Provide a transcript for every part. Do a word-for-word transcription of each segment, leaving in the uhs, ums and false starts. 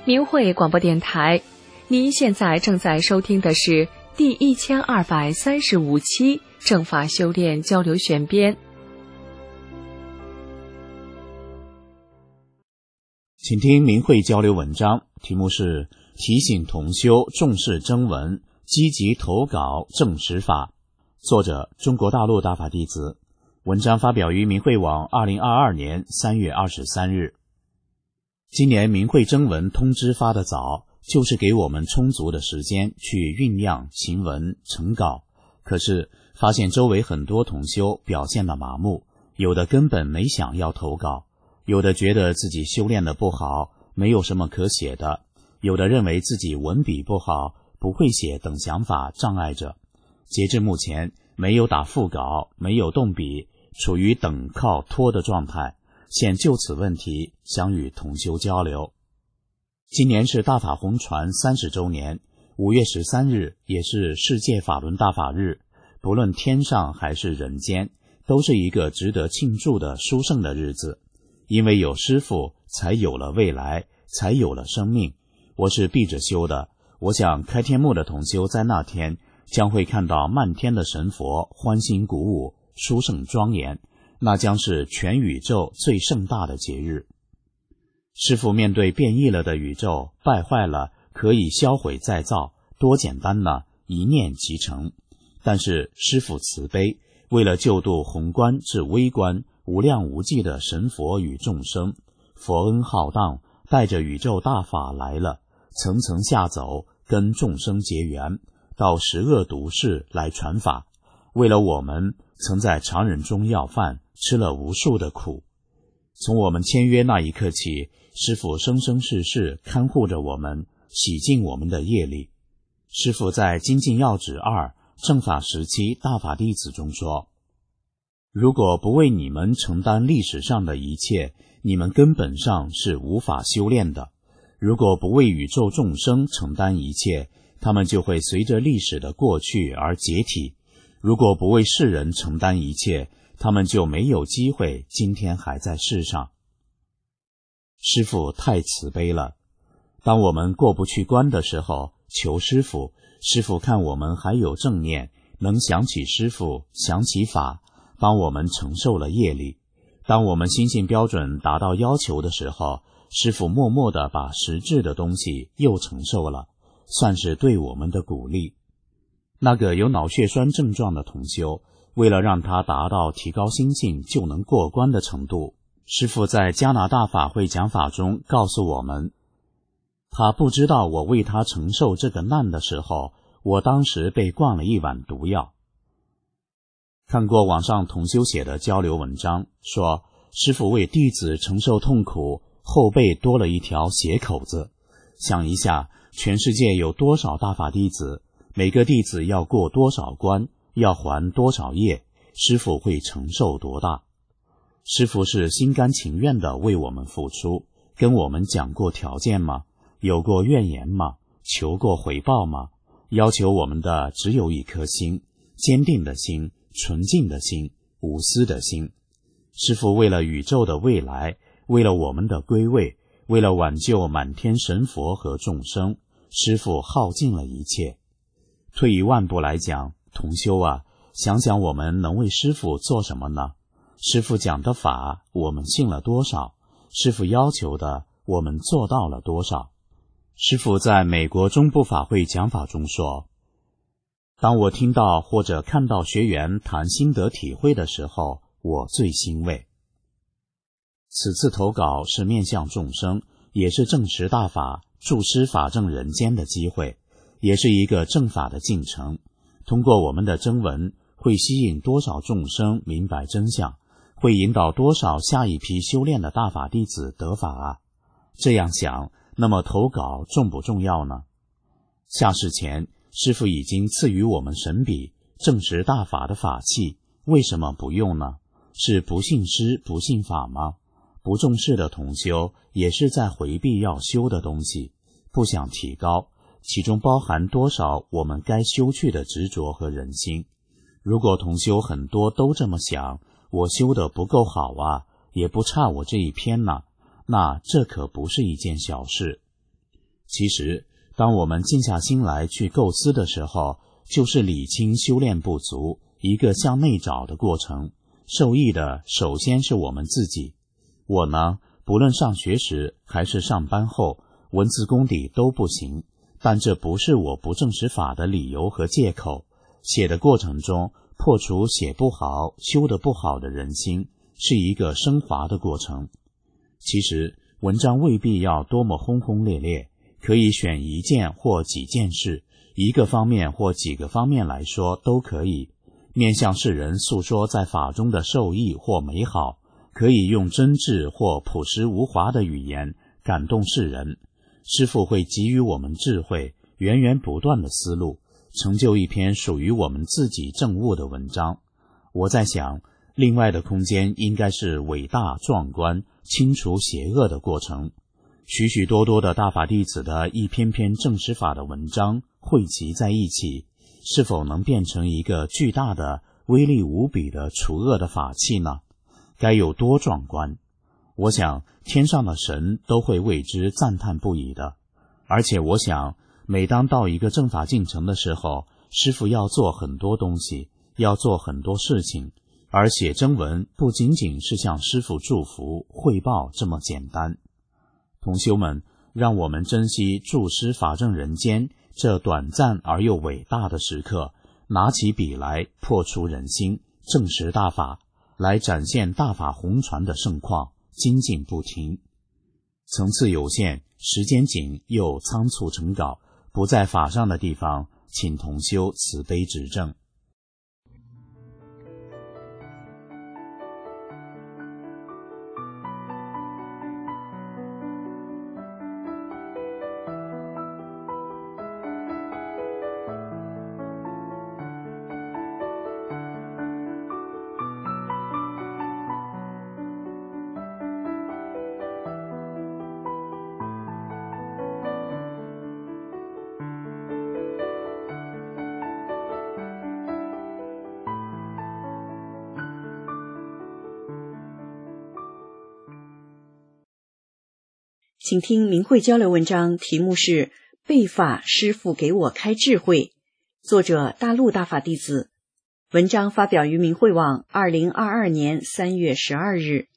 明慧广播电台，您现在正在收听的是第一千二百三十五期正法修炼交流选编。 请听明慧交流文章，题目是提醒同修重视征文，积极投稿证实法，作者中国大陆大法弟子。文章发表于明慧网二零二二年三月二十三日。今年明慧征文通知发得早，就是给我们充足的时间去酝酿行文成稿。可是发现周围很多同修表现了麻木，有的根本没想要投稿，有的觉得自己修炼的不好，没有什么可写的，有的认为自己文笔不好，不会写等想法障碍着。截至目前，没有打副稿，没有动笔，处于等靠拖的状态。现就此问题想与同修交流。今年是大法红传三十周年，五月十三日也是世界法轮大法日，不论天上还是人间，都是一个值得庆祝的殊胜的日子。因为有师父，才有了未来，才有了生命。我是闭着修的，我想开天幕的同修在那天将会看到漫天的神佛，欢欣鼓舞，殊胜庄严，那将是全宇宙最盛大的节日。师父面对变异了的宇宙，败坏了可以销毁再造，多简单呢，一念即成。但是师父慈悲，为了救度宏观至微观无量无际的神佛与众生，佛恩浩荡，带着宇宙大法来了，层层下走，跟众生结缘，到十恶毒世来传法。为了我们曾在常人中要饭，吃了无数的苦。从我们签约那一刻起，师父生生世世看护着我们，洗净我们的业力。师父在精进要旨二正法时期大法弟子中说，如果不为你们承担历史上的一切，你们根本上是无法修炼的。如果不为宇宙众生承担一切，他们就会随着历史的过去而解体。如果不为世人承担一切，他们就没有机会今天还在世上。师父太慈悲了，当我们过不去关的时候，求师父，师父看我们还有正念，能想起师父，想起法，帮我们承受了业力。当我们心性标准达到要求的时候，师父默默地把实质的东西又承受了，算是对我们的鼓励。那个有脑血栓症状的同修，为了让他达到提高心性就能过关的程度，师父在加拿大法会讲法中告诉我们，他不知道我为他承受这个难的时候，我当时被灌了一碗毒药。看过网上同修写的交流文章，说师父为弟子承受痛苦，后背多了一条血口子。想一下，全世界有多少大法弟子，每个弟子要过多少关，要还多少业，师父会承受多大。师父是心甘情愿地为我们付出，跟我们讲过条件吗？有过怨言吗？求过回报吗？要求我们的只有一颗心，坚定的心，纯净的心，无私的心。师父为了宇宙的未来，为了我们的归位，为了挽救满天神佛和众生，师父耗尽了一切。退一万步来讲，同修啊，想想我们能为师父做什么呢？师父讲的法，我们信了多少？师父要求的，我们做到了多少？师父在美国中部法会讲法中说，当我听到或者看到学员谈心得体会的时候，我最欣慰。此次投稿是面向众生，也是证实大法、助师法正人间的机会，也是一个正法的进程。通过我们的征文，会吸引多少众生明白真相，会引导多少下一批修炼的大法弟子得法啊！这样想，那么投稿重不重要呢？下世前，师父已经赐予我们神笔，证实大法的法器，为什么不用呢？是不信师不信法吗？不重视的同修，也是在回避要修的东西，不想提高，其中包含多少我们该修去的执着和人心。如果同修很多都这么想，我修得不够好啊，也不差我这一篇呢，那这可不是一件小事。 其实当我们静下心来去构思的时候，就是理清修炼不足，一个向内找的过程。受益的首先是我们自己。我呢，不论上学时还是上班后，文字功底都不行，但这不是我不证实法的理由和借口。写的过程中，破除写不好、修得不好的人心，是一个升华的过程。其实文章未必要多么轰轰烈烈，可以选一件或几件事，一个方面或几个方面来说都可以，面向世人诉说在法中的受益或美好，可以用真挚或朴实无华的语言感动世人。师父会给予我们智慧，源源不断的思路，成就一篇属于我们自己证悟的文章。我在想，另外的空间应该是伟大壮观、清除邪恶的过程。许许多多的大法弟子的一篇篇证实法的文章汇集在一起，是否能变成一个巨大的、威力无比的除恶的法器呢？该有多壮观！我想天上的神都会为之赞叹不已的。而且我想，每当到一个正法进程的时候，师父要做很多东西，要做很多事情，而写真文不仅仅是向师父祝福汇报这么简单。同修们，让我们珍惜助师法正人间这短暂而又伟大的时刻，拿起笔来破除人心，证实大法，来展现大法红传的盛况，精进不停。层次有限，时间紧，又仓促成稿，不在法上的地方，请同修慈悲指正。 请听明慧交流文章，题目是背法师父给我开智慧，作者大陆大法弟子。文章发表于明慧网二零二二年三月十二日。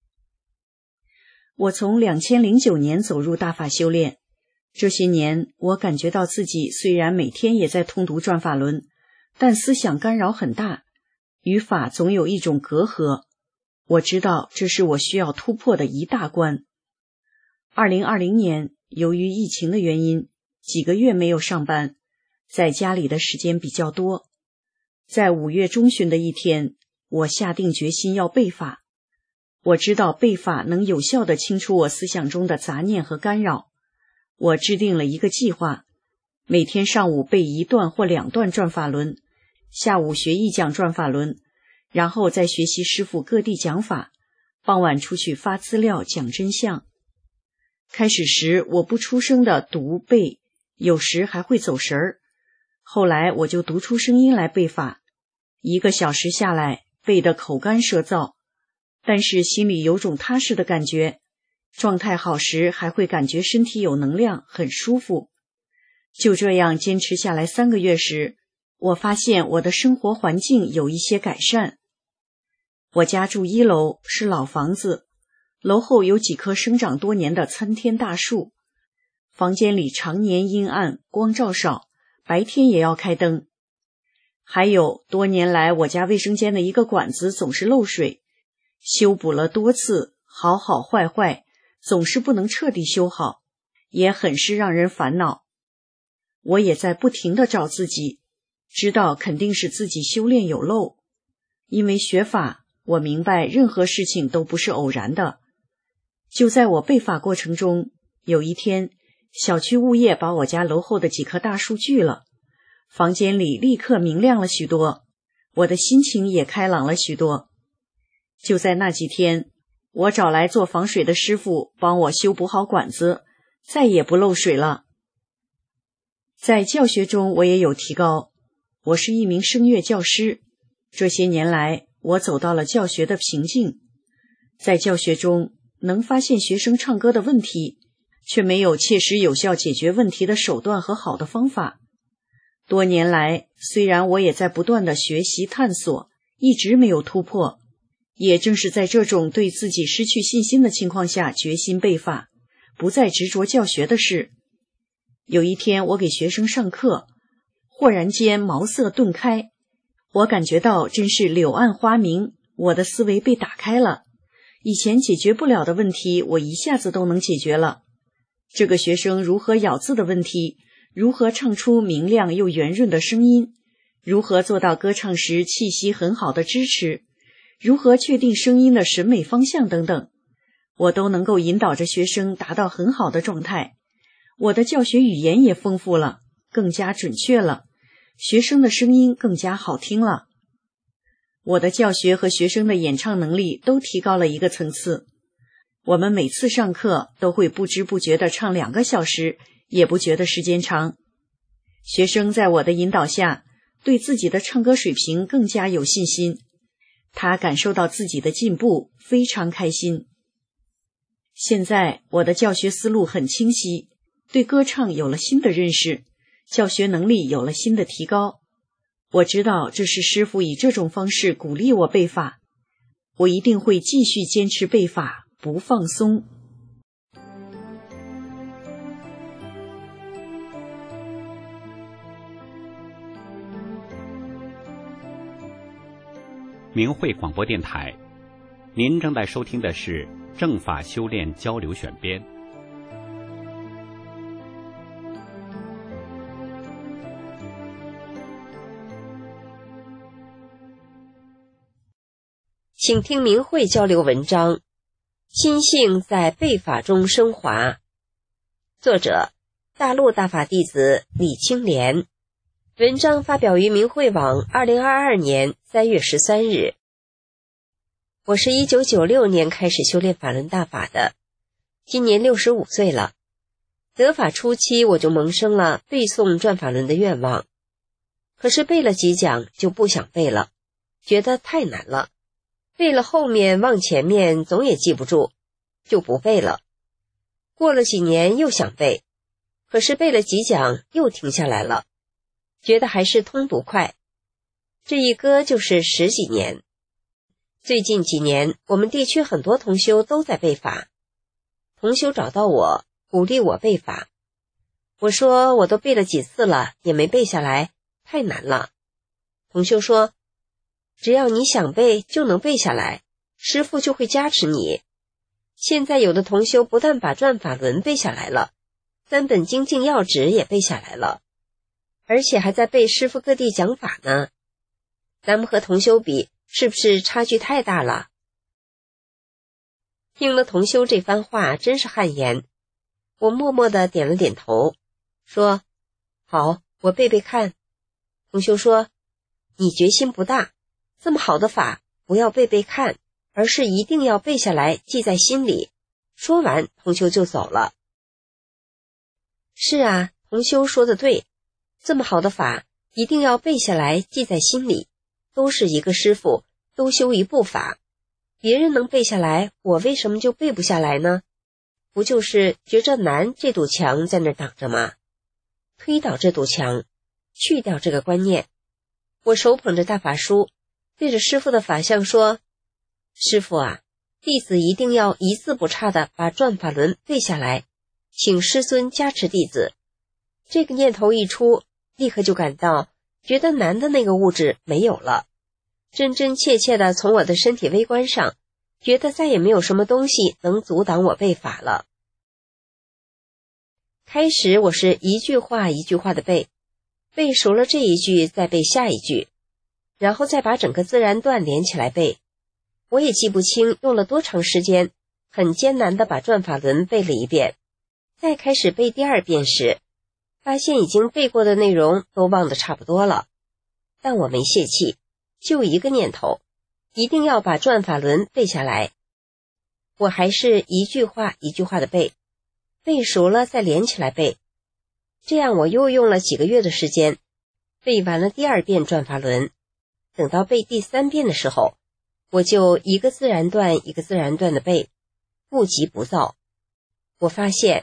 我从二零零九年走入大法修炼，这些年我感觉到自己虽然每天也在通读转法轮，但思想干扰很大，与法总有一种隔阂。我知道这是我需要突破的一大关。二零二零年，由于疫情的原因，几个月没有上班，在家里的时间比较多。在五月中旬的一天，我下定决心要背法。我知道背法能有效地清除我思想中的杂念和干扰。我制定了一个计划，每天上午背一段或两段转法轮，下午学一讲转法轮，然后再学习师父各地讲法，傍晚出去发资料讲真相。开始时我不出声的读背，有时还会走神儿。后来我就读出声音来背法，一个小时下来背得口干舌燥，但是心里有种踏实的感觉。状态好时还会感觉身体有能量，很舒服。就这样坚持下来三个月时，我发现我的生活环境有一些改善。我家住一楼，是老房子，楼后有几棵生长多年的参天大树，房间里常年阴暗，光照少，白天也要开灯。还有多年来我家卫生间的一个管子总是漏水，修补了多次，好好坏坏，总是不能彻底修好，也很是让人烦恼。我也在不停地找自己，知道肯定是自己修炼有漏。因为学法，我明白任何事情都不是偶然的。就在我背法过程中，有一天，小区物业把我家楼后的几棵大树锯了，房间里立刻明亮了许多，我的心情也开朗了许多。就在那几天，我找来做防水的师傅帮我修补好管子，再也不漏水了。在教学中我也有提高，我是一名声乐教师，这些年来我走到了教学的瓶颈。在教学中能发现学生唱歌的问题， 却没有切实有效解决问题的手段和好的方法。多年来，虽然我也在不断的学习探索，一直没有突破，也正是在这种对自己失去信心的情况下，决心背法，不再执着教学的事。有一天，我给学生上课，忽然间茅塞顿开，我感觉到真是柳暗花明，我的思维被打开了，以前解决不了的问题，我一下子都能解决了。这个学生如何咬字的问题，如何唱出明亮又圆润的声音，如何做到歌唱时气息很好的支持，如何确定声音的审美方向等等，我都能够引导着学生达到很好的状态。我的教学语言也丰富了，更加准确了，学生的声音更加好听了。我的教学和学生的演唱能力都提高了一个层次。我们每次上课都会不知不觉地唱两个小时，也不觉得时间长。学生在我的引导下，对自己的唱歌水平更加有信心，他感受到自己的进步，非常开心。现在我的教学思路很清晰，对歌唱有了新的认识，教学能力有了新的提高。我知道这是师父以这种方式鼓励我背法，我一定会继续坚持背法，不放松。 明慧广播电台，您正在收听的是正法修炼交流选编。 请听明慧交流文章，心性在背法中升华。作者：大陆大法弟子李青莲。文章发表于明慧网二零二二年三月十三日。我是一九九六年开始修炼法轮大法的，今年六十五岁了。得法初期我就萌生了背诵转法轮的愿望，可是背了几讲就不想背了，觉得太难了。背了后面往前面总也记不住，就不背了。过了几年又想背，可是背了几讲又停下来了，觉得还是通读快。这一搁就是十几年。最近几年我们地区很多同修都在背法，同修找到我，鼓励我背法。我说我都背了几次了，也没背下来，太难了。同修说，只要你想背就能背下来，师父就会加持你。现在有的同修不但把转法轮背下来了，三本精进要旨也背下来了，而且还在背师父各地讲法呢。咱们和同修比，是不是差距太大了？听了同修这番话，真是汗颜。我默默地点了点头，说：好，我背背看。同修说：你决心不大，这么好的法，不要背背看，而是一定要背下来，记在心里。说完，同修就走了。是啊，同修说的对，这么好的法，一定要背下来，记在心里。都是一个师父，都修一部法，别人能背下来，我为什么就背不下来呢？不就是觉着难这堵墙在那挡着吗？推倒这堵墙，去掉这个观念。我手捧着大法书，对着师父的法相说：师父啊，弟子一定要一字不差地把转法轮背下来，请师尊加持弟子。这个念头一出，立刻就感到觉得难的那个物质没有了，真真切切地从我的身体微观上，觉得再也没有什么东西能阻挡我背法了。开始我是一句话一句话地背，背熟了这一句再背下一句，然后再把整个自然段连起来背。我也记不清用了多长时间，很艰难地把转法轮背了一遍。再开始背第二遍时，发现已经背过的内容都忘得差不多了，但我没泄气，就一个念头，一定要把转法轮背下来。我还是一句话一句话的背，背熟了再连起来背。这样我又用了几个月的时间，背完了第二遍转法轮。等到背第三遍的时候，我就一个自然段一个自然段的背，不急不躁。我发现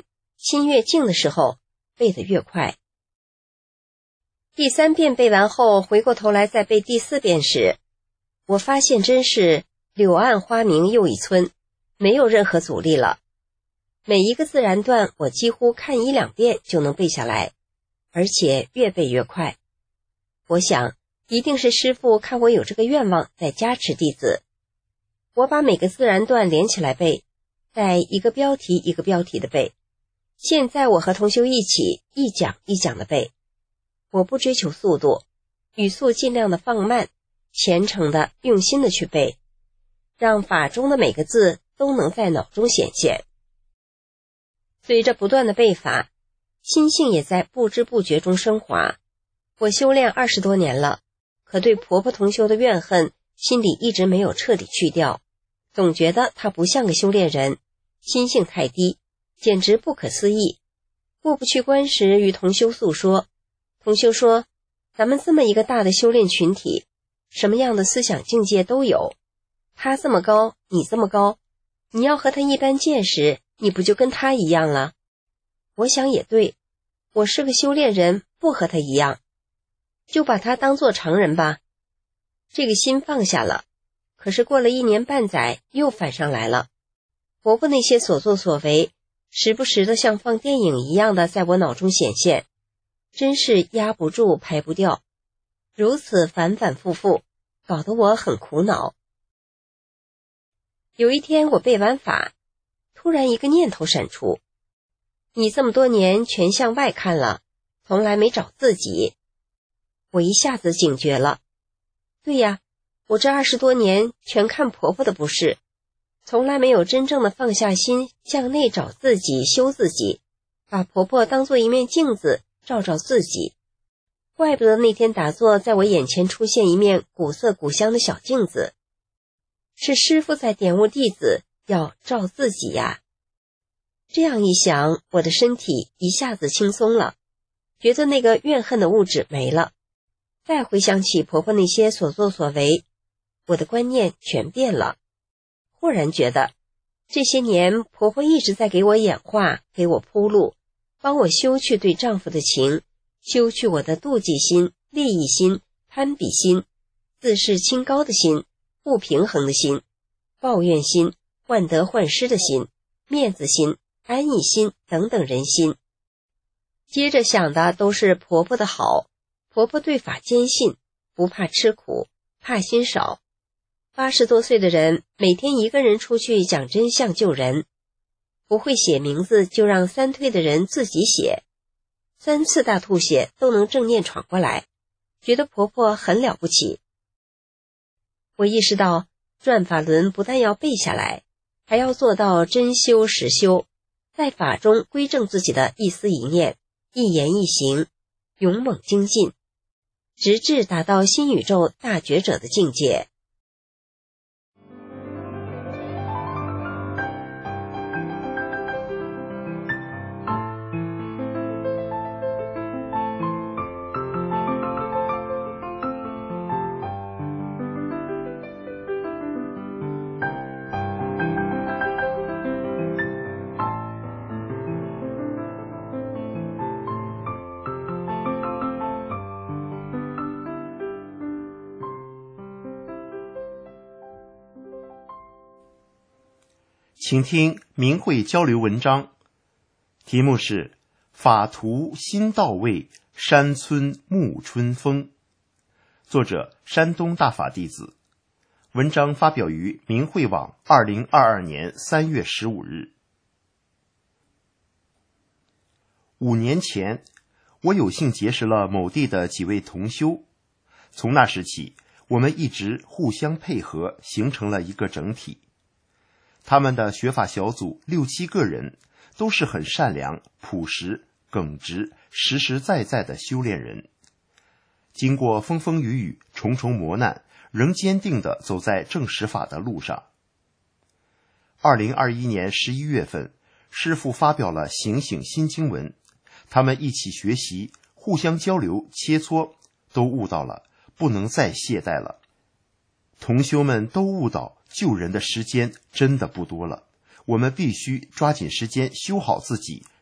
心越静的时候，背得越快。第三遍背完后，回过头来再背第四遍时，我发现真是柳暗花明又一村，没有任何阻力了。每一个自然段我几乎看一两遍就能背下来，而且越背越快。我想一定是师父看我有这个愿望在加持弟子。我把每个自然段连起来背，再一个标题一个标题的背。现在我和同修一起一讲一讲的背。我不追求速度，语速尽量的放慢，虔诚的用心的去背，让法中的每个字都能在脑中显现。随着不断的背法，心性也在不知不觉中升华。我修炼二十多年了，可对婆婆同修的怨恨心里一直没有彻底去掉，总觉得她不像个修炼人，心性太低，简直不可思议。过不去关时与同修诉说，同修说，咱们这么一个大的修炼群体，什么样的思想境界都有，他这么高，你这么高，你要和他一般见识，你不就跟他一样了？我想也对，我是个修炼人，不和他一样，就把他当作常人吧。这个心放下了，可是过了一年半载又反上来了。婆婆那些所作所为，时不时的像放电影一样的在我脑中显现，真是压不住排不掉，如此反反复复，搞得我很苦恼。有一天我背完法，突然一个念头闪出，你这么多年全向外看了，从来没找自己。我一下子警觉了，对呀，我这二十多年全看婆婆的不是，从来没有真正的放下心，向内找自己，修自己，把婆婆当作一面镜子照照自己。怪不得那天打坐在我眼前出现一面古色古香的小镜子，是师父在点悟弟子要照自己呀。这样一想，我的身体一下子轻松了，觉得那个怨恨的物质没了。再回想起婆婆那些所作所为，我的观念全变了。忽然觉得这些年婆婆一直在给我演化，给我铺路，帮我修去对丈夫的情，修去我的妒忌心、利益心、攀比心、自视清高的心、不平衡的心、抱怨心、患得患失的心、面子心、安逸心等等人心。接着想的都是婆婆的好，婆婆对法坚信，不怕吃苦，怕心少。八十多岁的人，每天一个人出去讲真相救人，不会写名字就让三推的人自己写，三次大吐血都能正念闯过来，觉得婆婆很了不起。我意识到转法轮不但要背下来，还要做到真修实修，在法中归正自己的一思一念、一言一行，勇猛精进，直至达到新宇宙大觉者的境界。 请听明慧交流文章，题目是法图新到位，山村沐春风，作者山东大法弟子。文章发表于明慧网二零二二年三月十五日。五年前，我有幸结识了某地的几位同修，从那时起，我们一直互相配合，形成了一个整体。他们的学法小组六七个人，都是很善良、朴实、耿直、实实在在的修炼人。经过风风雨雨、重重磨难，仍坚定地走在正实法的路上。二零二一年十一月份，师父发表了醒醒新经文，他们一起学习，互相交流切磋，都悟到了，不能再懈怠了。同修们都悟到救人的时间真的不多了，我们必须抓紧时间修好自己，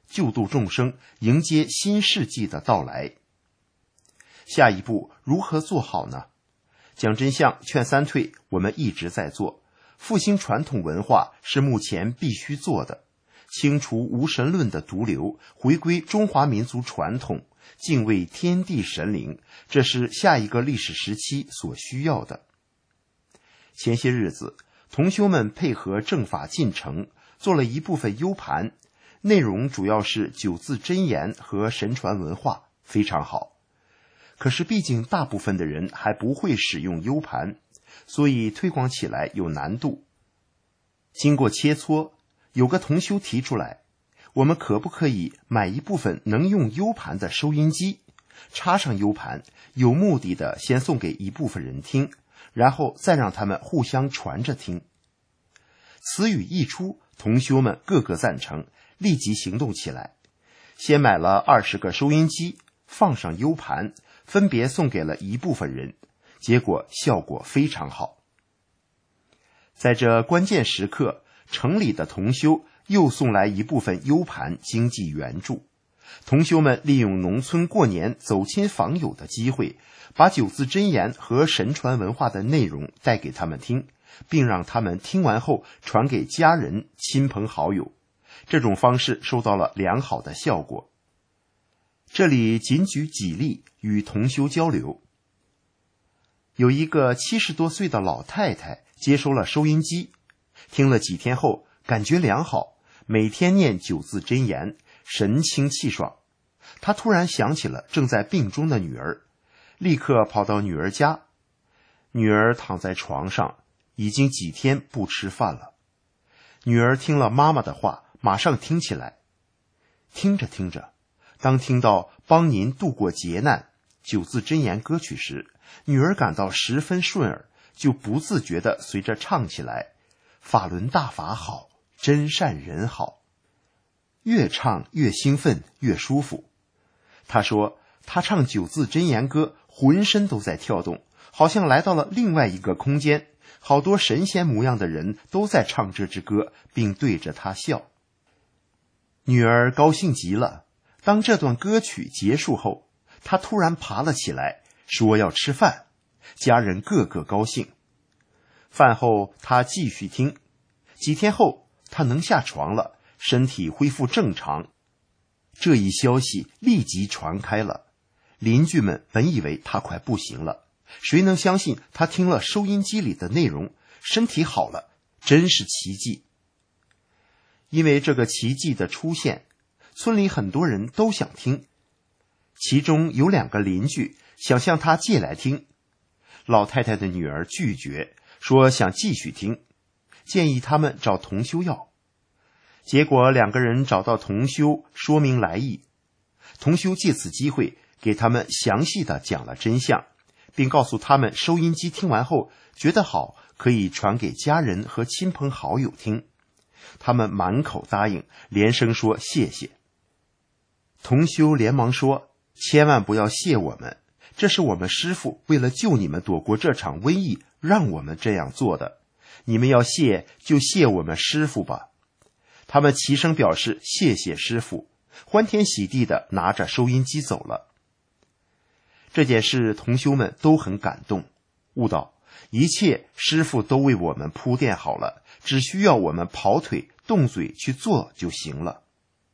救度众生，迎接新世纪的到来。下一步如何做好呢？讲真相，劝三退，我们一直在做。复兴传统文化是目前必须做的，清除无神论的毒瘤，回归中华民族传统，敬畏天地神灵，这是下一个历史时期所需要的。前些日子，同修们配合正法进程，做了一部分 U 盘，内容主要是九字真言和神传文化，非常好。可是毕竟大部分的人还不会使用 U 盘，所以推广起来有难度。经过切磋，有个同修提出来，我们可不可以买一部分能用 U 盘的收音机，插上 U 盘，有目的的先送给一部分人听，然后再让他们互相传着听。此语一出，同修们个个赞成，立即行动起来。先买了二十个收音机，放上 U 盘，分别送给了一部分人，结果效果非常好。在这关键时刻，城里的同修又送来一部分 U 盘经济援助。同修们利用农村过年走亲访友的机会，把九字真言和神传文化的内容带给他们听，并让他们听完后传给家人、亲朋好友。这种方式收到了良好的效果。这里仅举几例与同修交流。有一个七十多岁的老太太接收了收音机，听了几天后感觉良好，每天念九字真言，神清气爽。她突然想起了正在病中的女儿，立刻跑到女儿家。女儿躺在床上，已经几天不吃饭了。女儿听了妈妈的话，马上听起来。听着听着，当听到帮您度过劫难九字真言歌曲时，女儿感到十分顺耳，就不自觉地随着唱起来，法轮大法好，真善人好。越唱越兴奋，越舒服。她说她唱九字真言歌，浑身都在跳动，好像来到了另外一个空间，好多神仙模样的人都在唱这支歌，并对着她笑。女儿高兴极了。当这段歌曲结束后，她突然爬了起来，说要吃饭，家人个个高兴。饭后她继续听，几天后她能下床了，身体恢复正常。这一消息立即传开了，邻居们本以为她快不行了，谁能相信她听了收音机里的内容，身体好了，真是奇迹。因为这个奇迹的出现，村里很多人都想听，其中有两个邻居想向她借来听。老太太的女儿拒绝，说想继续听，建议他们找同修要。结果两个人找到同修说明来意，同修借此机会给他们详细的讲了真相，并告诉他们收音机听完后觉得好，可以传给家人和亲朋好友听。他们满口答应，连声说谢谢。同修连忙说，千万不要谢我们，这是我们师父为了救你们躲过这场瘟疫，让我们这样做的。你们要谢就谢我们师父吧。他们齐声表示谢谢师父，欢天喜地地拿着收音机走了。这件事同修们都很感动，悟到一切师父都为我们铺垫好了，只需要我们跑腿动嘴去做就行了。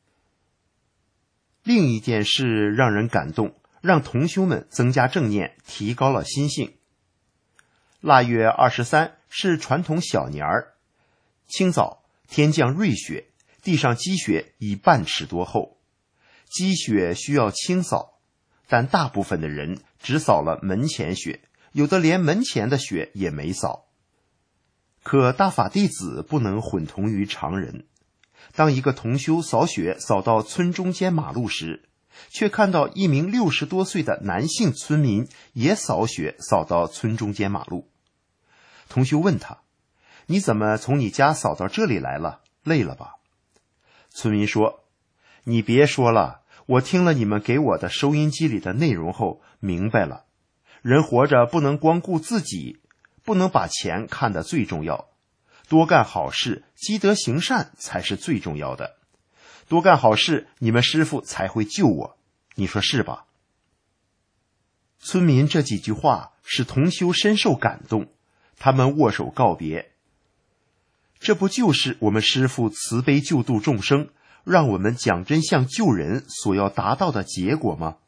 另一件事让人感动，让同修们增加正念，提高了心性。腊月二十三是传统小年儿，清早天降瑞雪，地上积雪已半尺多厚。积雪需要清扫，但大部分的人只扫了门前雪，有的连门前的雪也没扫。可大法弟子不能混同于常人。当一个同修扫雪扫到村中间马路时，却看到一名六十多岁的男性村民也扫雪扫到村中间马路。同修问他，你怎么从你家扫到这里来了？累了吧？村民说，你别说了，我听了你们给我的收音机里的内容后明白了，人活着不能光顾自己，不能把钱看得最重要，多干好事，积德行善才是最重要的。 多干好事，你们师父才会救我，你说是吧？”村民这几句话使同修深受感动，他们握手告别。这不就是我们师父慈悲救度众生，让我们讲真相救人所要达到的结果吗？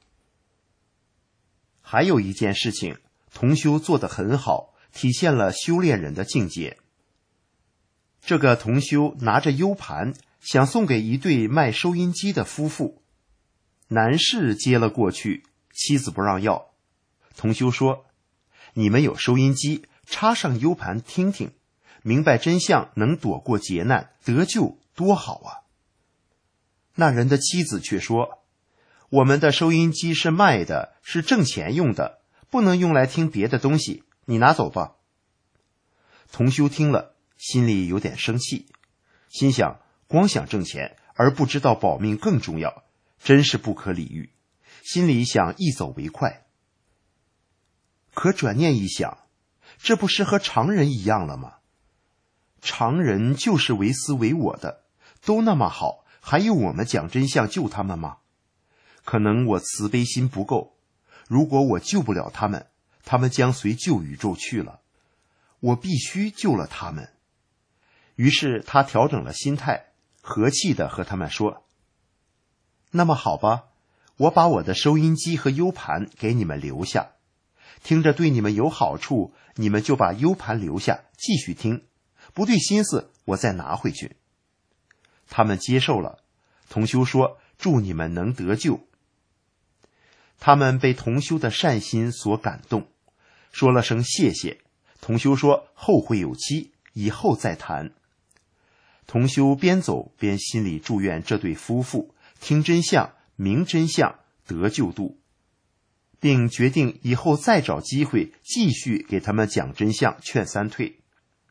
还有一件事情，同修做得很好，体现了修炼人的境界。这个同修拿着 U 盘，想送给一对卖收音机的夫妇，男士接了过去，妻子不让要。同修说：“你们有收音机，插上 U 盘听听，明白真相，能躲过劫难，得救多好啊！”那人的妻子却说：“我们的收音机是卖的，是挣钱用的，不能用来听别的东西，你拿走吧。”同修听了，心里有点生气，心想光想挣钱而不知道保命更重要，真是不可理喻，心里想一走为快。可转念一想，这不是和常人一样了吗？常人就是为私为我的，都那么好，还有我们讲真相救他们吗？可能我慈悲心不够，如果我救不了他们，他们将随旧宇宙去了，我必须救了他们。于是他调整了心态，和气地和他们说：“那么好吧，我把我的收音机和 U 盘给你们留下，听着对你们有好处，你们就把 U 盘留下继续听，不对心思我再拿回去。”他们接受了。同修说：“祝你们能得救。”他们被同修的善心所感动，说了声谢谢。同修说：“后会有期，以后再谈。”同修边走边心里祝愿这对夫妇听真相、明真相、得救度，并决定以后再找机会继续给他们讲真相、劝三退。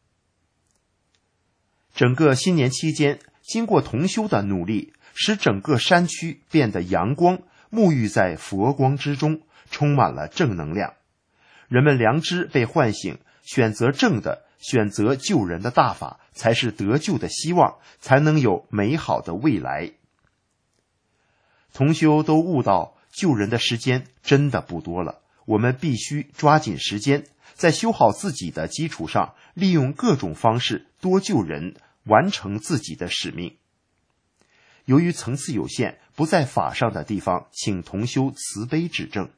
整个新年期间，经过同修的努力，使整个山区变得阳光，沐浴在佛光之中，充满了正能量。人们良知被唤醒，选择正的，选择救人的大法，才是得救的希望，才能有美好的未来。同修都悟到救人的时间真的不多了，我们必须抓紧时间，在修好自己的基础上，利用各种方式多救人，完成自己的使命。由于层次有限，不在法上的地方，请同修慈悲指正。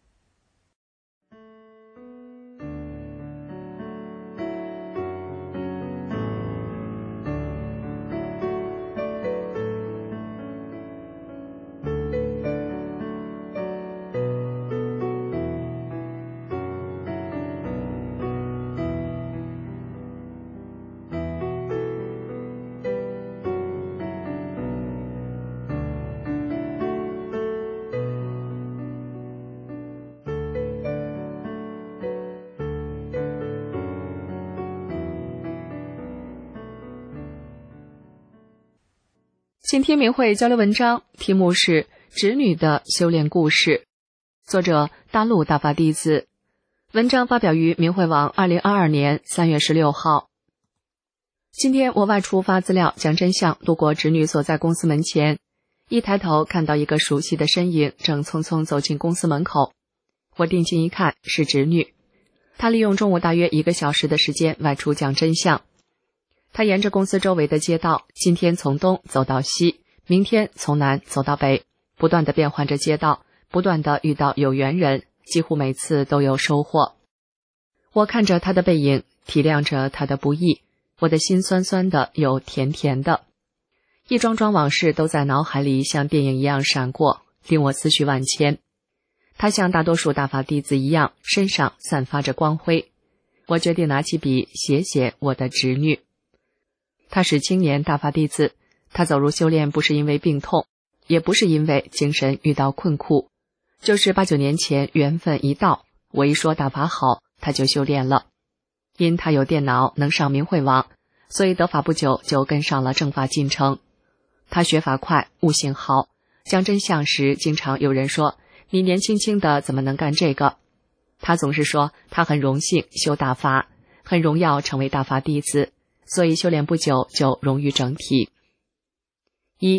今天明慧交流文章题目是《侄女的修炼故事》，作者大陆大法弟子。文章发表于明慧网二零二二年三月十六号。今天我外出发资料讲真相，路过侄女所在公司门前，一抬头看到一个熟悉的身影正匆匆走进公司门口。我定睛一看，是侄女。她利用中午大约一个小时的时间外出讲真相。他沿着公司周围的街道，今天从东走到西，明天从南走到北，不断地变换着街道，不断地遇到有缘人，几乎每次都有收获。我看着他的背影，体谅着他的不易，我的心酸酸的又甜甜的，一桩桩往事都在脑海里像电影一样闪过，令我思绪万千。他像大多数大法弟子一样，身上散发着光辉。我决定拿起笔写写我的侄女。他是青年大法弟子，他走入修炼不是因为病痛，也不是因为精神遇到困苦，就是八九年前缘分一到，我一说大法好，他就修炼了。因他有电脑能上明慧网，所以得法不久就跟上了正法进程。他学法快，悟性好，讲真相时经常有人说，你年轻轻的怎么能干这个？他总是说他很荣幸修大法，很荣耀成为大法弟子，所以修炼不久就融于整体。一、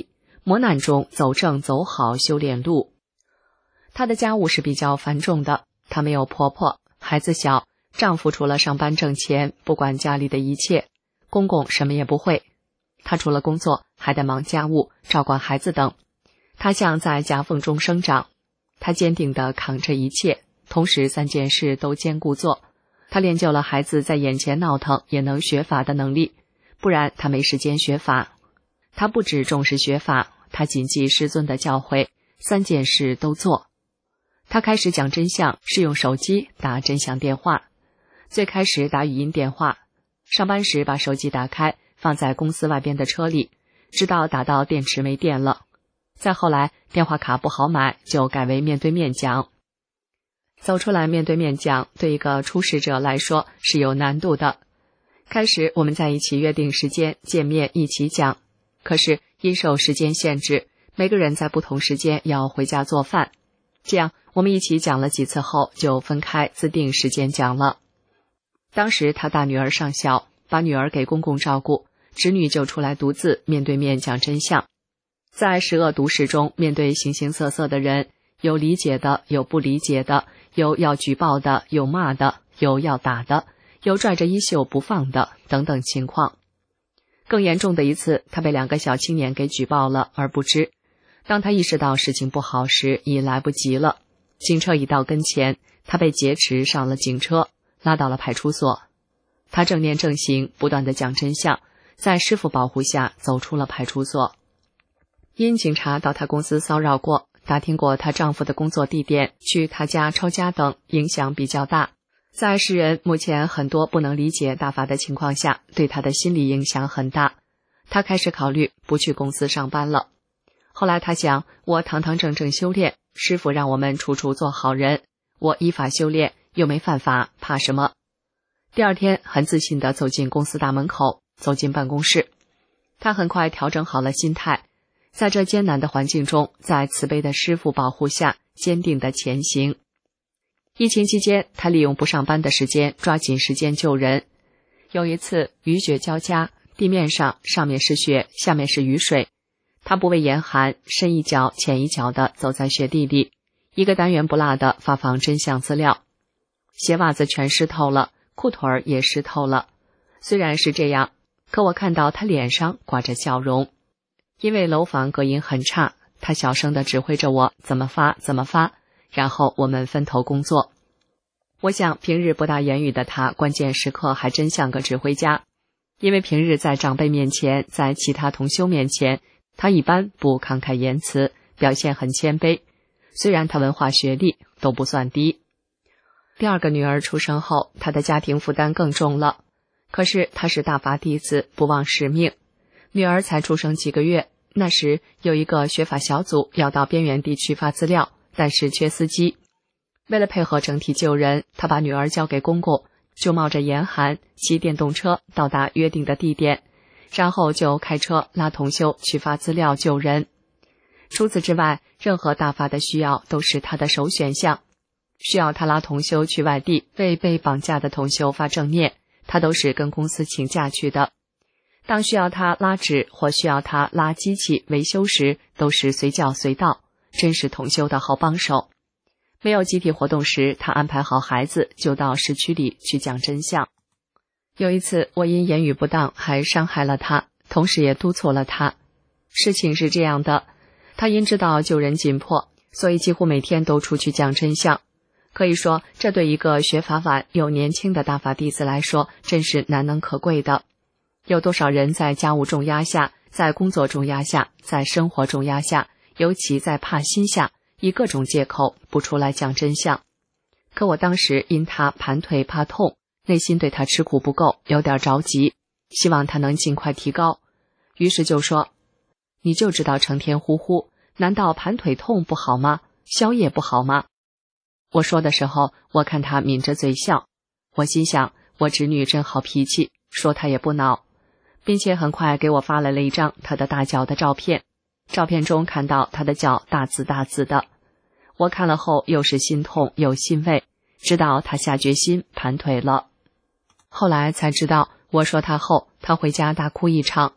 磨难中走正走好修炼路。她的家务是比较繁重的，她没有婆婆，孩子小，丈夫除了上班挣钱，不管家里的一切，公公什么也不会。她除了工作，还得忙家务，照管孩子等。她像在夹缝中生长，她坚定地扛着一切，同时三件事都兼顾做。她练就了孩子在眼前闹腾也能学法的能力，不然她没时间学法。她不只重视学法，她谨记师尊的教诲，三件事都做。她开始讲真相是用手机打真相电话，最开始打语音电话，上班时把手机打开放在公司外边的车里，直到打到电池没电了。再后来电话卡不好买，就改为面对面讲。走出来面对面讲，对一个初识者来说是有难度的。开始我们在一起约定时间见面一起讲，可是因受时间限制，每个人在不同时间要回家做饭，这样我们一起讲了几次后就分开自定时间讲了。当时他大女儿上小，把女儿给公公照顾，侄女就出来独自面对面讲真相。在十恶毒事中，面对形形色色的人，有理解的，有不理解的，有要举报的，有骂的，有要打的，有拽着衣袖不放的，等等情况。更严重的一次，他被两个小青年给举报了而不知。当他意识到事情不好时，已来不及了。警车已到跟前，他被劫持上了警车，拉到了派出所。他正念正行，不断地讲真相，在师父保护下走出了派出所。因警察到他公司骚扰过，打听过她丈夫的工作地点，去他家抄家等，影响比较大。在世人目前很多不能理解大法的情况下，对他的心理影响很大。他开始考虑不去公司上班了。后来他想，我堂堂正正修炼，师父让我们处处做好人，我依法修炼，又没犯法，怕什么？第二天很自信地走进公司大门口，走进办公室。他很快调整好了心态，在这艰难的环境中，在慈悲的师父保护下，坚定地前行。疫情期间，他利用不上班的时间，抓紧时间救人。有一次雨雪交加，地面上上面是雪，下面是雨水。他不畏严寒，深一脚浅一脚地走在雪地里，一个单元不落地发放真相资料。鞋袜子全湿透了，裤腿儿也湿透了。虽然是这样，可我看到他脸上挂着笑容。因为楼房隔音很差，他小声地指挥着我怎么发怎么发，然后我们分头工作。我想平日不大言语的他，关键时刻还真像个指挥家。因为平日在长辈面前，在其他同修面前，他一般不慷慨言辞，表现很谦卑。虽然他文化学历都不算低。第二个女儿出生后，他的家庭负担更重了。可是他是大法弟子，不忘使命。女儿才出生几个月，那时有一个学法小组要到边远地区发资料，但是缺司机。为了配合整体救人，他把女儿交给公公，就冒着严寒骑电动车到达约定的地点，然后就开车拉同修去发资料救人。除此之外，任何大法的需要都是他的首选项。需要他拉同修去外地为被绑架的同修发正念，他都是跟公司请假去的。当需要他拉纸或需要他拉机器维修时，都是随叫随到，真是同修的好帮手。没有集体活动时，他安排好孩子就到市区里去讲真相。有一次我因言语不当还伤害了他，同时也督促了他。事情是这样的，他因知道救人紧迫，所以几乎每天都出去讲真相。可以说，这对一个学法晚又年轻的大法弟子来说，真是难能可贵的。有多少人在家务重压下，在工作重压下，在生活重压下，尤其在怕心下，以各种借口不出来讲真相。可我当时因他盘腿怕痛，内心对他吃苦不够，有点着急，希望他能尽快提高。于是就说，你就知道成天呼呼，难道盘腿痛不好吗？宵夜不好吗？我说的时候，我看他抿着嘴笑，我心想，我侄女真好脾气，说她也不恼，并且很快给我发来了一张她的大脚的照片。照片中看到她的脚大紫大紫的，我看了后又是心痛又欣慰，知道她下决心盘腿了。后来才知道，我说她后，她回家大哭一场，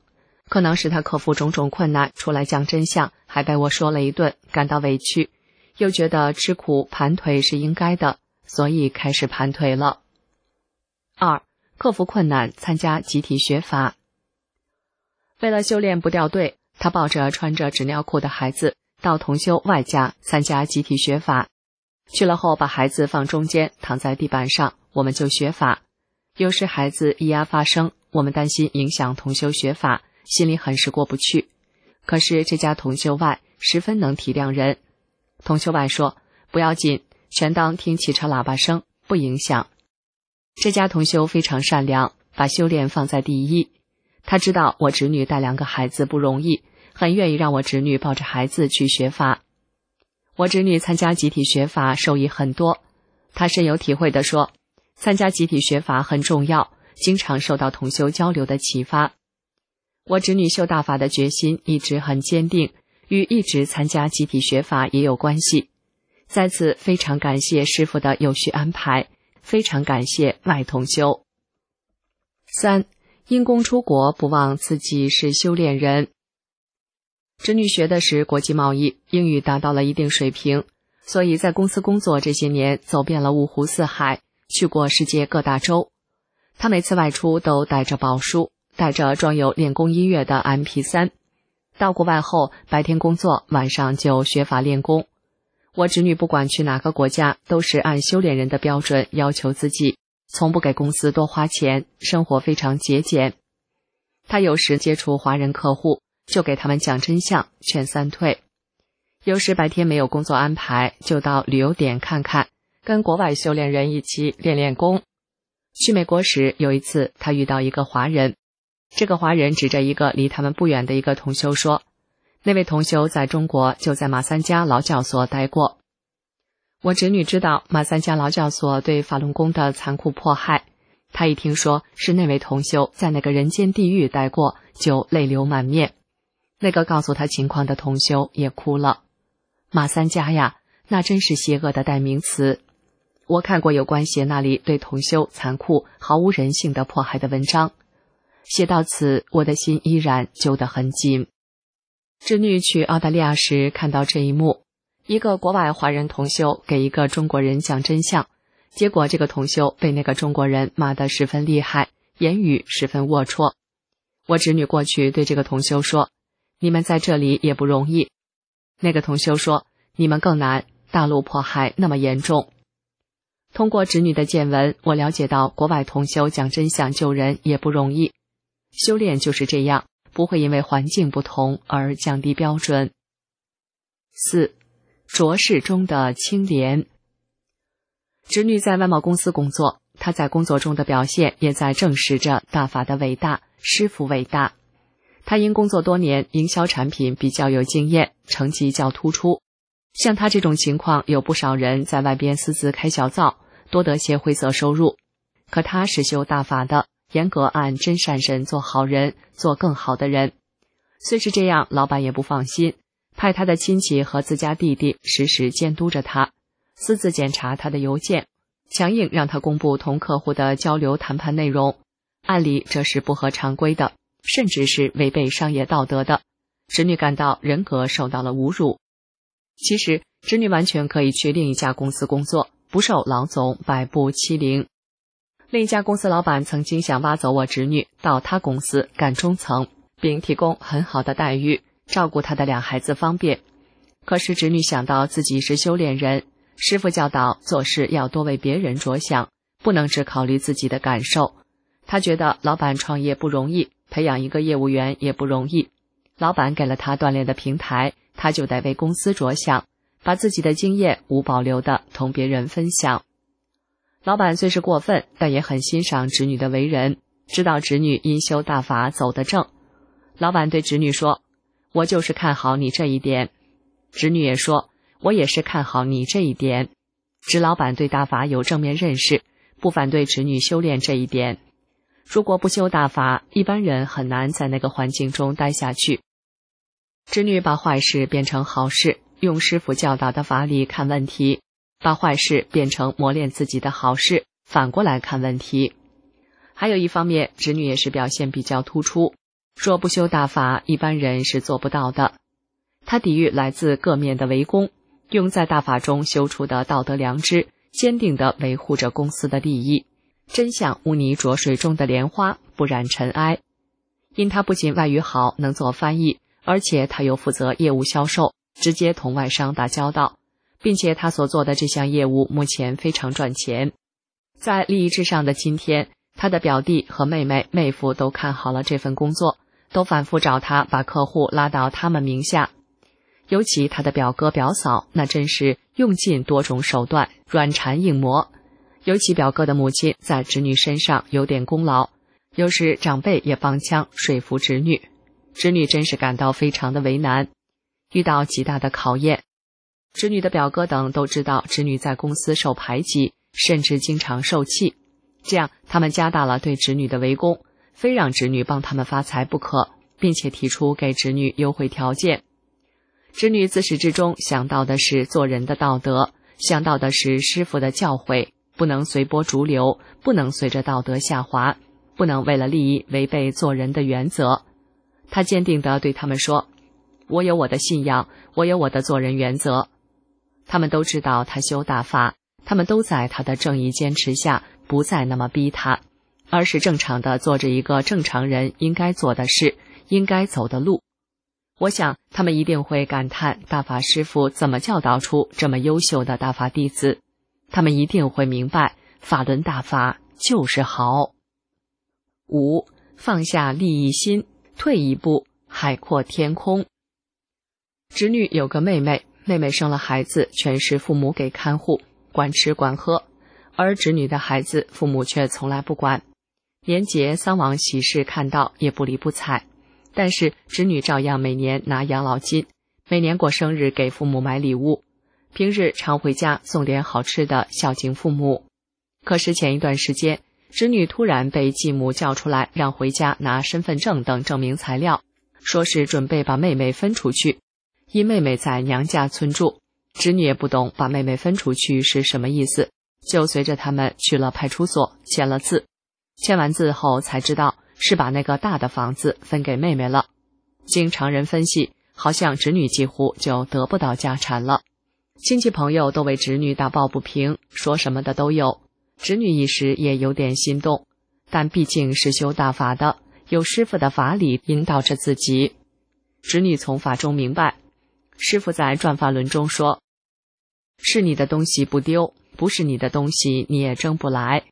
可能是他克服种种困难出来讲真相，还被我说了一顿，感到委屈，又觉得吃苦盘腿是应该的，所以开始盘腿了。二、克服困难参加集体学法。为了修炼不掉队，他抱着穿着纸尿裤的孩子到同修外家参加集体学法。去了后把孩子放中间，躺在地板上，我们就学法。有时孩子咿呀发声，我们担心影响同修学法，心里很是过不去。可是这家同修外十分能体谅人。同修外说，不要紧，全当听汽车喇叭声，不影响。这家同修非常善良，把修炼放在第一。他知道我侄女带两个孩子不容易，很愿意让我侄女抱着孩子去学法。我侄女参加集体学法受益很多，她深有体会地说，参加集体学法很重要，经常受到同修交流的启发。我侄女修大法的决心一直很坚定，与一直参加集体学法也有关系。在此非常感谢师父的有序安排，非常感谢外同修。三、因公出国不忘自己是修炼人。侄女学的是国际贸易，英语达到了一定水平，所以在公司工作这些年走遍了五湖四海，去过世界各大洲。她每次外出都带着宝书，带着装有练功音乐的 M P 三。到国外后，白天工作，晚上就学法练功。我侄女不管去哪个国家，都是按修炼人的标准要求自己，从不给公司多花钱，生活非常节俭。她有时接触华人客户，就给他们讲真相，劝三退。有时白天没有工作安排，就到旅游点看看，跟国外修炼人一起练练功。去美国时，有一次他遇到一个华人，这个华人指着一个离他们不远的一个同修说，那位同修在中国就在马三家劳教所待过。我侄女知道马三家劳教所对法轮功的残酷迫害，她一听说是那位同修在那个人间地狱待过，就泪流满面。那个告诉他情况的同修也哭了。马三家呀，那真是邪恶的代名词。我看过有关写那里对同修残酷毫无人性的迫害的文章，写到此，我的心依然揪得很紧。侄女去澳大利亚时看到这一幕，一个国外华人同修给一个中国人讲真相，结果这个同修被那个中国人骂得十分厉害，言语十分龌龊。我侄女过去对这个同修说，你们在这里也不容易。那个同修说，你们更难，大陆迫害那么严重。通过侄女的见闻，我了解到国外同修讲真相救人也不容易。修炼就是这样，不会因为环境不同而降低标准。四、浊世中的清廉。侄女在外贸公司工作，她在工作中的表现也在证实着大法的伟大，师父伟大。他因工作多年，营销产品比较有经验，成绩较突出。像他这种情况，有不少人在外边私自开小灶，多得些灰色收入。可他是修大法的，严格按真善神做好人，做更好的人。虽是这样，老板也不放心，派他的亲戚和自家弟弟时时监督着他，私自检查他的邮件，强硬让他公布同客户的交流谈判内容。按理这是不合常规的，甚至是违背商业道德的。侄女感到人格受到了侮辱。其实侄女完全可以去另一家公司工作，不受老总摆布欺凌。另一家公司老板曾经想挖走我侄女到他公司干中层，并提供很好的待遇，照顾他的两孩子方便。可是侄女想到自己是修炼人，师父教导做事要多为别人着想，不能只考虑自己的感受。她觉得老板创业不容易，培养一个业务员也不容易。老板给了他锻炼的平台，他就得为公司着想，把自己的经验无保留地同别人分享。老板虽是过分，但也很欣赏侄女的为人，知道侄女因修大法走得正。老板对侄女说，我就是看好你这一点。侄女也说，我也是看好你这一点。侄老板对大法有正面认识，不反对侄女修炼这一点。如果不修大法，一般人很难在那个环境中待下去。侄女把坏事变成好事，用师父教导的法理看问题，把坏事变成磨练自己的好事，反过来看问题。还有一方面，侄女也是表现比较突出。 若不修大法，一般人是做不到的。他抵御来自各面的围攻，用在大法中修出的道德良知，坚定地维护着公司的利益，真像污泥浊水中的莲花，不染尘埃。因他不仅外语好，能做翻译，而且他又负责业务销售，直接同外商打交道，并且他所做的这项业务目前非常赚钱。在利益至上的今天，他的表弟和妹妹、妹夫都看好了这份工作，都反复找他把客户拉到他们名下。尤其他的表哥表嫂，那真是用尽多种手段，软缠硬磨。尤其表哥的母亲在侄女身上有点功劳，有时长辈也帮腔说服侄女，侄女真是感到非常的为难，遇到极大的考验。侄女的表哥等都知道侄女在公司受排挤，甚至经常受气，这样他们加大了对侄女的围攻，非让侄女帮他们发财不可，并且提出给侄女优惠条件。侄女自始至终想到的是做人的道德，想到的是师父的教诲，不能随波逐流，不能随着道德下滑，不能为了利益违背做人的原则。他坚定地对他们说，我有我的信仰，我有我的做人原则。他们都知道他修大法，他们都在他的正义坚持下，不再那么逼他，而是正常地做着一个正常人应该做的事，应该走的路。我想他们一定会感叹大法师父怎么教导出这么优秀的大法弟子，他们一定会明白法轮大法就是好。五、放下利益心，退一步，海阔天空。侄女有个妹妹，妹妹生了孩子，全是父母给看护，管吃管喝，而侄女的孩子父母却从来不管，年节丧亡喜事看到也不理不睬。但是侄女照样每年拿养老金，每年过生日给父母买礼物，平日常回家送点好吃的孝敬父母。可是前一段时间，侄女突然被继母叫出来，让回家拿身份证等证明材料，说是准备把妹妹分出去。因妹妹在娘家村住，侄女也不懂把妹妹分出去是什么意思，就随着他们去了派出所，签了字。签完字后才知道是把那个大的房子分给妹妹了。经常人分析，好像侄女几乎就得不到家产了。亲戚朋友都为侄女打抱不平，说什么的都有。侄女一时也有点心动，但毕竟是修大法的，有师父的法理引导着自己。侄女从法中明白，师父在转法轮中说，是你的东西不丢，不是你的东西你也争不来。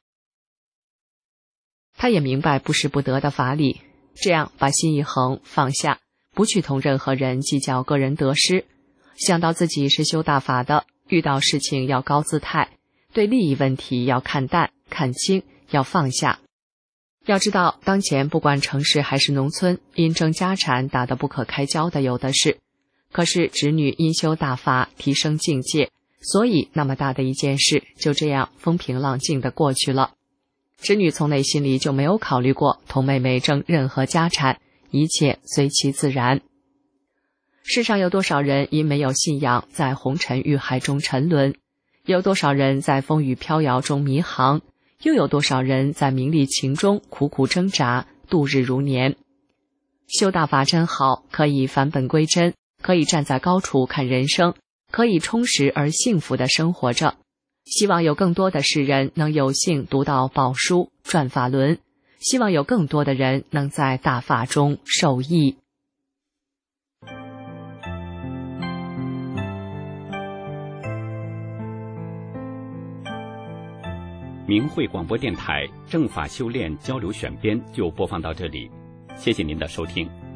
他也明白不是不得的法理，这样把心一横，放下，不去同任何人计较个人得失，想到自己是修大法的，遇到事情要高姿态，对利益问题要看淡看清，要放下。要知道当前不管城市还是农村，因争家产打得不可开交的有的是，可是侄女因修大法提升境界，所以那么大的一件事就这样风平浪静地过去了。侄女从内心里就没有考虑过同妹妹争任何家产，一切随其自然。世上有多少人因没有信仰在红尘欲海中沉沦，有多少人在风雨飘摇中迷航，又有多少人在名利情中苦苦挣扎，度日如年。修大法真好，可以返本归真，可以站在高处看人生，可以充实而幸福地生活着。希望有更多的世人能有幸读到宝书转法轮，希望有更多的人能在大法中受益。 明慧广播电台正法修炼交流选编就播放到这里，谢谢您的收听。